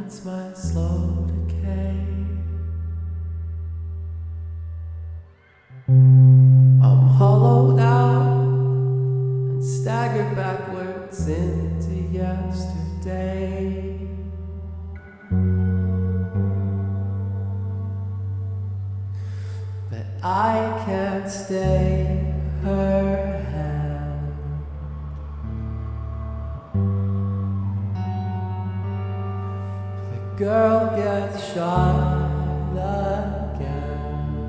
It's my slow decay. I'm hollowed out and staggered backwards into yesterday. But I can't stay her hand. The girl gets shot again.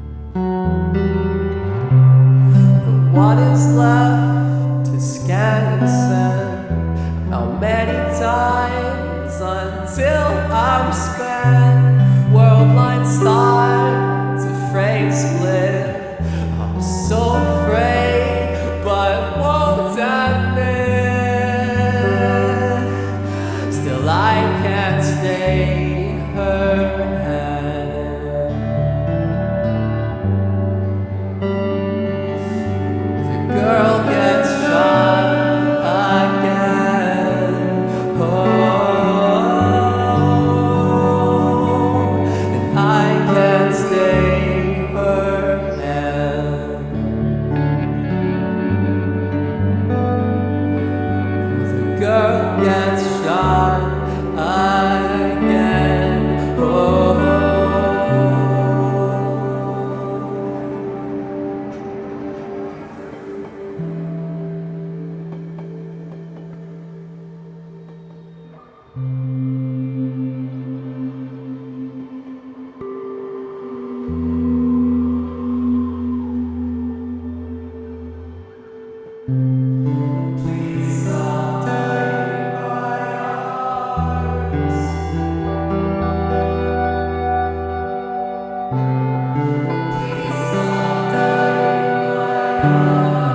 But what is left to scan and send? How many times until I'm spent? World lines start to frame split. I'm so afraid, but won't admit. Still I can't stay her hand. The girl gets shot again. Oh, and I can't stay her hand. The girl gets shot again. Oh. Please stop taking my arms. Please stop taking my arms.